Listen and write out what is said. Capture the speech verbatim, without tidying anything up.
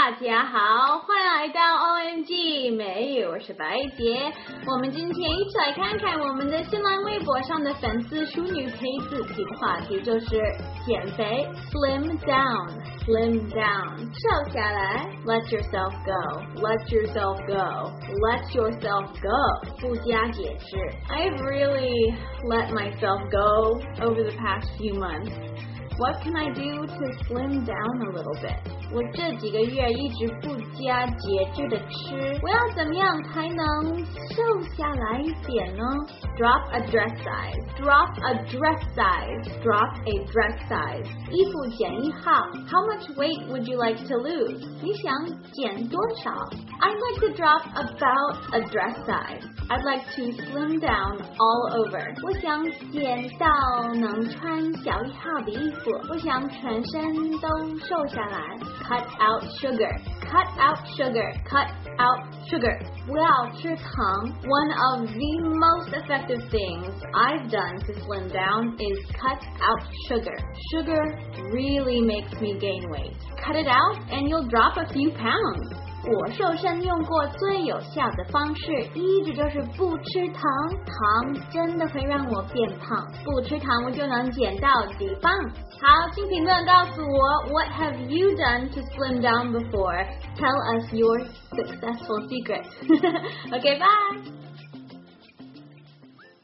大家好，欢迎来到 O M G 美语，我是白洁。我们今天一起来看看我们的新浪微博上的粉丝淑女陪字体的话题，就是减肥 Slim down Slim down 瘦下来 Let yourself go Let yourself go Let yourself go 不加节制 I've really let myself go over the past few months.What can I do to slim down a little bit? 我这几个月一直不加节制的吃，我要怎么样才能瘦下来一点呢 ？Drop a dress size, drop a dress size, drop a dress size. 衣服减一号 How much weight would you like to lose? 你想减多少 I'd like to drop about a dress size. I'd like to slim down all over. 我想减到能穿小一号的衣服。我想全身都瘦下来 Cut out sugar Cut out sugar Cut out sugar 不要吃糖 One of the most effective things I've done to slim down is cut out sugar Sugar really makes me gain weight Cut it out and you'll drop a few pounds我瘦身用过最有效的方式一直就是不吃糖糖真的会让我变胖不吃糖我就能减到几磅好请评论告诉我 What have you done to slim down before? Tell us your successful secret Okay, bye!